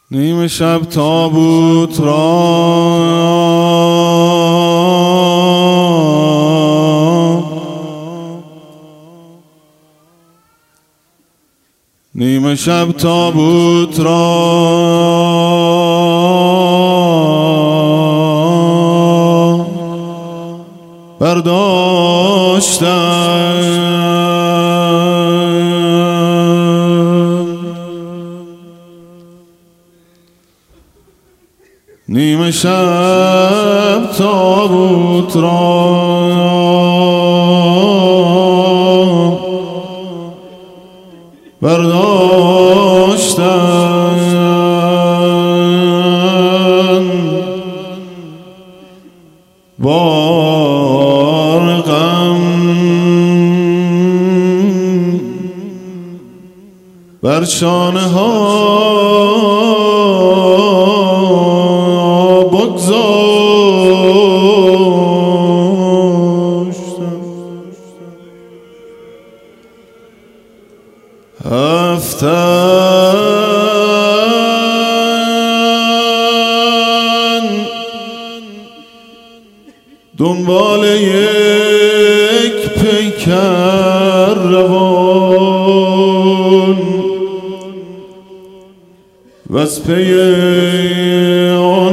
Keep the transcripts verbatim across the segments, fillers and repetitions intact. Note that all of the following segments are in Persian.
نیمه شب تابوت را نیمه شب تابوت را برداشتم نیمه شب تابوت را برداشتن بار غم بر شانه ها رفتن دنبال یک پیکر روان و از پی آن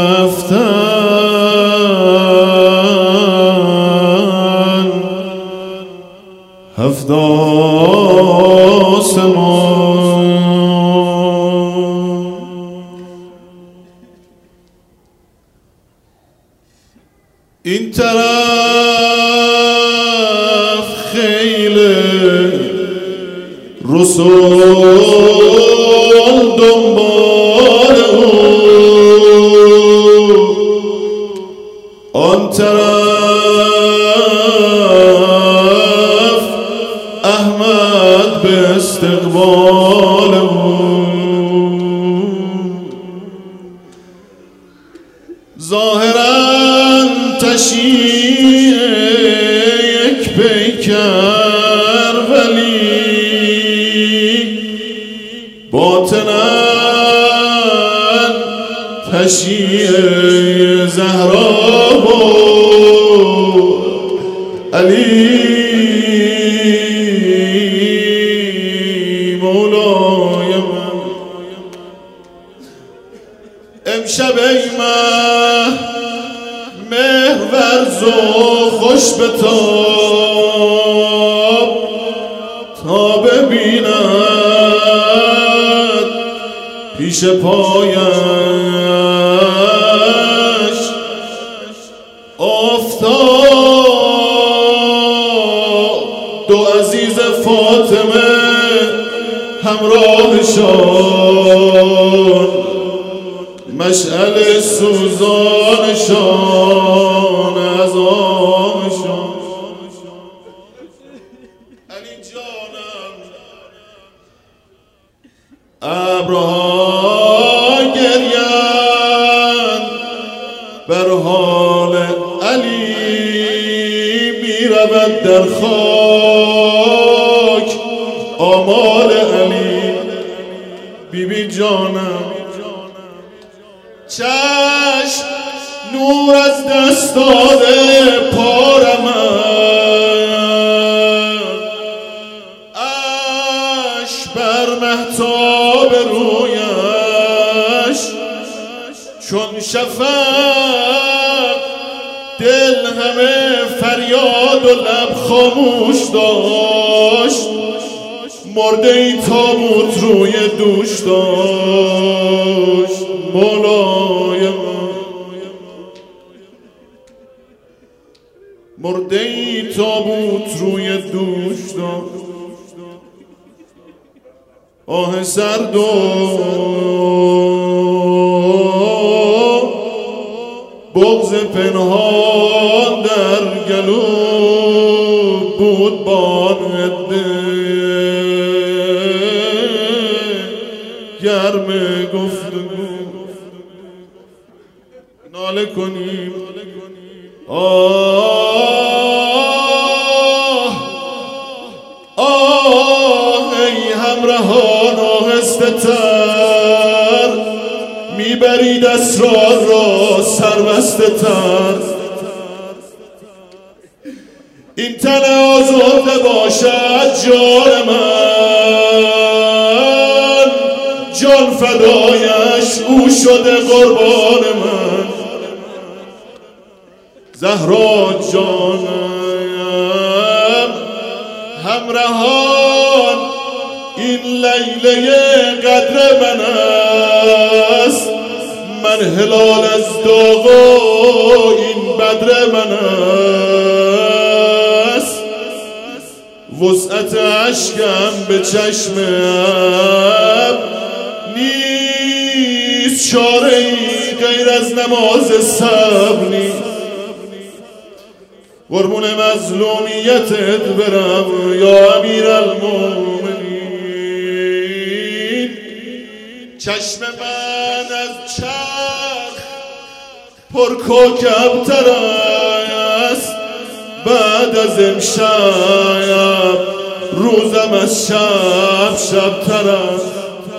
هفتن هفت آسمان این طرف خیل رسول دنبال او، آن طرف احمد به استقبال او. ظاهراً تشییع یک پیکر ولی باطناً تشییع زهرا بود علی مولای من. امشب ای مه مهورز و خوش بتاب تا ببیند پیش پایش افتاد دو عزیز فاطمه همراهشان، مشعل سوزانشان از آمشان. علی جانم ابرها گریند بر حال علی، می رود در خاک آمال علی. بی بی جانم چشم نور از دست داده پارم، اش بر مهتاب رویش چون شفق دل همه فریاد و لب خاموش داشت. مرده ای تابوت روی دوش داشت مولای من. مرده ای تابوت روی دوش داشت. آه سرد و بغض پنهان در گلو بود بان گرم گفتگو. ناله کنیم آه آه ای همراهان آهسته تر میبرید اسرار را سربسته تر. این تن آزرده باشد جان من، جان فدایش او شده قربان من. زهرا جانم همراهان این لیله قدر من است، من هلال از داغ و این بدر من است. وسعت عشقم به چشمم نیست، چاره ای غیر از نماز صبر نیست. قربون مظلومیتت برم یا امیر المومنین. چشم من از چرخ پر کوکب تر است، بعد از امشب روزم از شب شب تر است.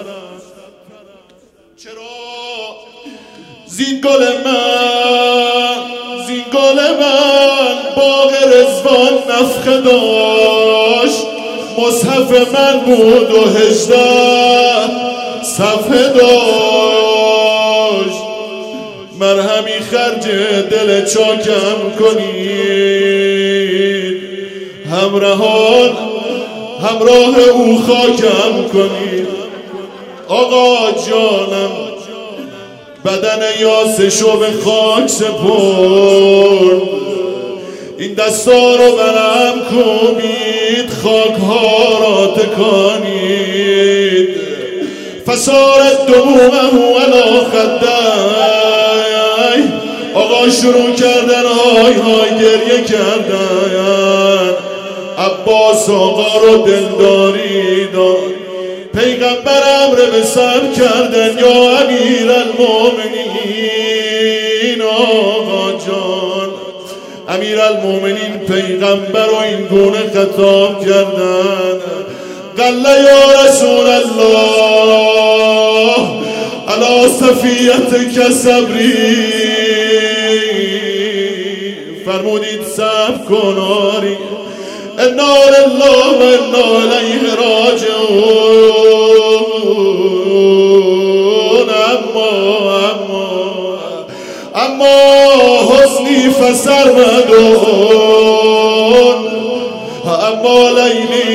چرا زین گل من زین گل من باغ رضوان نفخه داشت، مصحف من بود و هجده صفحه داشت. مرهمی خرج دل چاکم کنید، همراهان همراه او خاکم کنید. آقا جانم بدن یاسشو به خاک سپرد، این دستا رو برم کوبید، خاک ها را تکانید. فسارت دمومه علی خدای، آقا شروع کردن های های گریه کردن. عباس آقا رو دلداری داد، پیغمبر امر به سر کردن یا امیر المومنین. آقا جان امیر المومنین پیغمبر رو این گونه خطاب کردن، قال یا رسول الله علی صفیتک صبری، فرمودید صبر کن آری، انا لله و انا الیه راجعون. اما اما اما حسنی فسرمدون، اما لیلی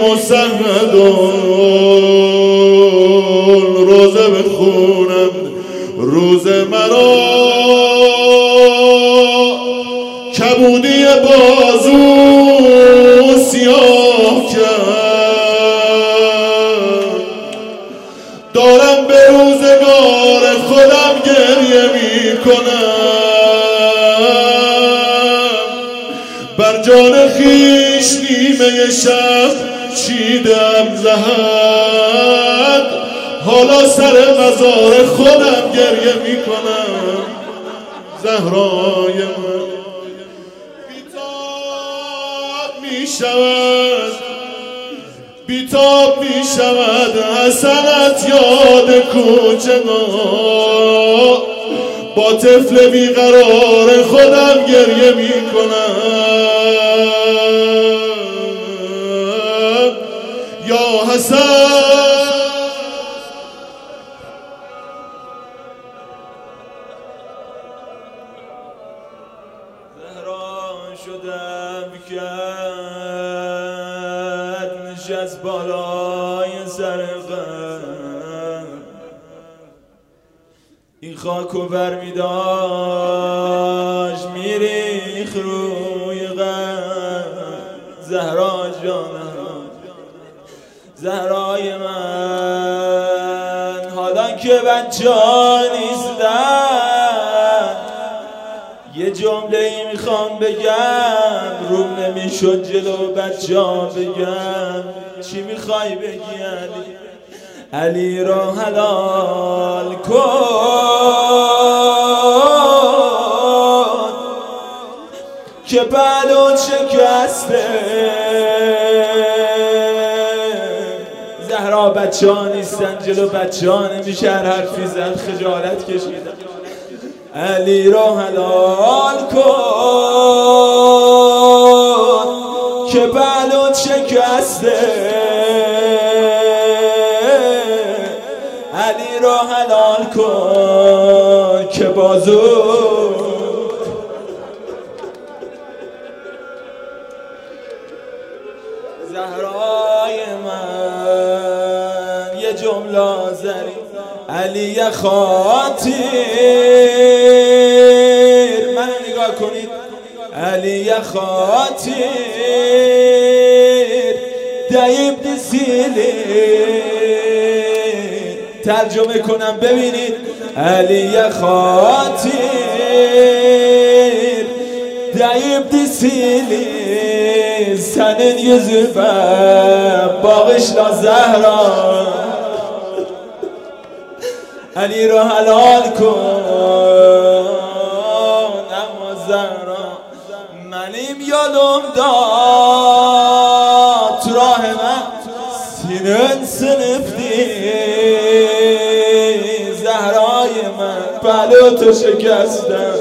فمسهدون. روزه بخونم روز مرا کبودی بازو سیاه کرد، دارم به روزگار خودم گریه می کنم. بر جان خیش نیمه شب چیدم زهد، حالا سر مزار خودم گریه می کنم. زهرای من می شود بیتاب می شود حسنت یاد کوچه ما، با طفل بیقرار خودم گریه می کنم. یا حسن شدم کرد نشست بالای سر غم، این خاکو بر می داشت میریخ روی غم. زهرا جانم زهرای من، حالا که بچه ها نیستن یه جمله ای میخوام بگم، روم نمیشد جلو بچه ها بگم. چی میخوای بگی علی؟ علی را حلال کن که بلوت شکسته. زهرا زهرا بچه ها نیستن، جلو بچه ها نمیشه هر حرفی زد، خجالت کشیدن. علی را حلال کن که بلوت شکسته، علی را حلال کن که بازو زهرای من یه جمله زری علی خاطر من نگاه کنید، علی خاطر دایب دسیلی ترجمه کنم ببینید. علی خاطر دایب دسیلی سنن yüzüme bağışla Zehra، علی را حلال کن اما زهرا منیم یادم داد تو راه من سینن سنفتی زهرای من پلو تو شکستم.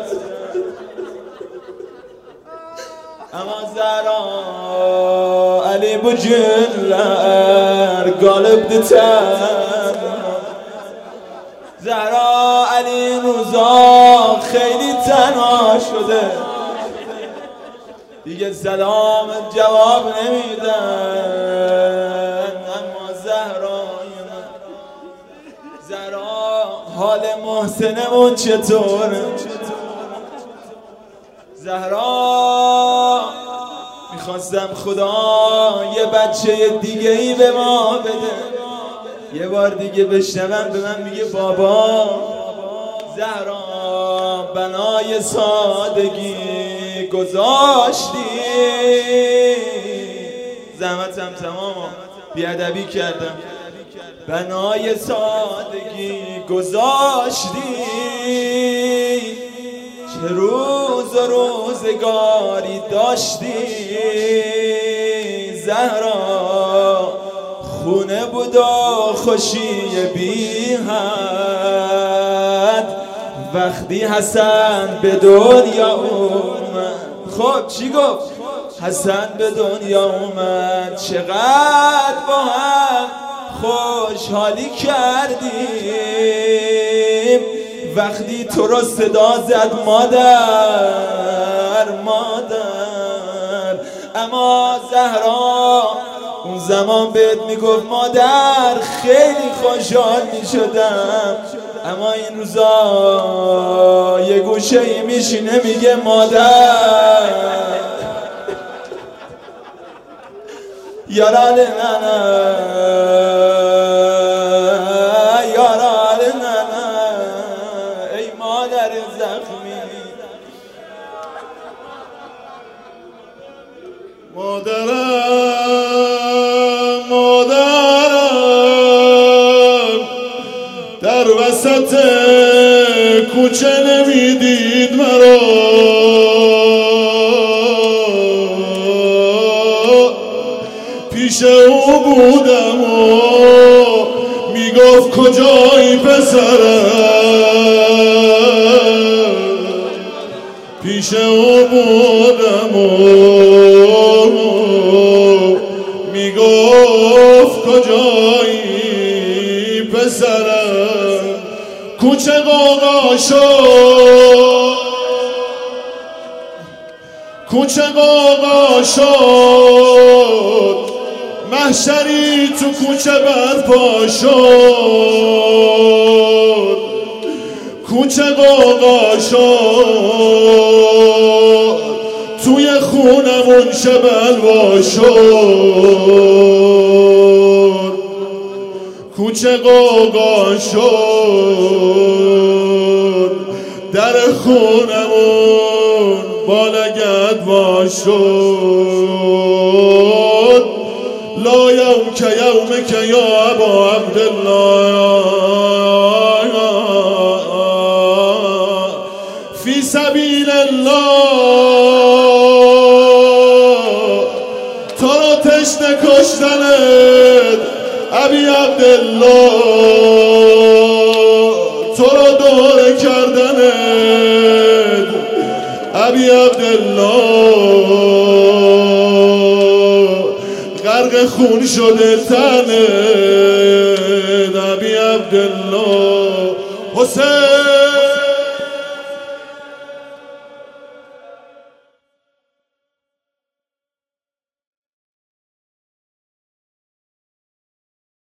اما زهرا علی bu günler galip diter زهرا علی روزا خیلی تنها شده دیگه سلام جواب نمیدن. اما زهرای من زهرا حال محسنمون چطوره؟ زهرا میخواستم خدا یه بچه دیگه ای به ما بده، یه بار دیگه بشنوم به من میگه بابا زهرا بنای سادگی گذاشتی. زحمتم تمام بیادبی کردم. بنای سادگی گذاشتی چه روز و روزگاری داشتی. زهرا خونه بود و خوشی بی حد وقتی حسن به دنیا اومد. خب چی گفت؟ حسن به دنیا اومد چقدر با هم خوشحالی کردیم وقتی تو رو صدا زد مادر مادر. اما زهرا اون زمان بهت میگفت مادر خیلی خوشحال میشدم، اما این روزا یه گوشه ای میشینه میگه مادر یارال ننه یارال ننه ای مادر زخمی. مادرم مادرم در وسط کوچه نمیدید مرا، پیش او بودم و میگفت کجایی پسرم، پیش او بودم و میگفت کجایی پسرم. کوچه قاقا شد کوچه قاقا شد محشری تو کوچه برپا شد، کوچه قاقا شد توی خونمون شبلوا شد، کوچه قاقا شد در خونمون بالگدوا شد. لا یوم که یوم که یا ابا عبدالله فی سبیل الله تو رو تشنه کشتنت ابی عبدالله تو را دوره کردنت، ابی عبدالله غرق خون شده تنت، ابی عبدالله حسین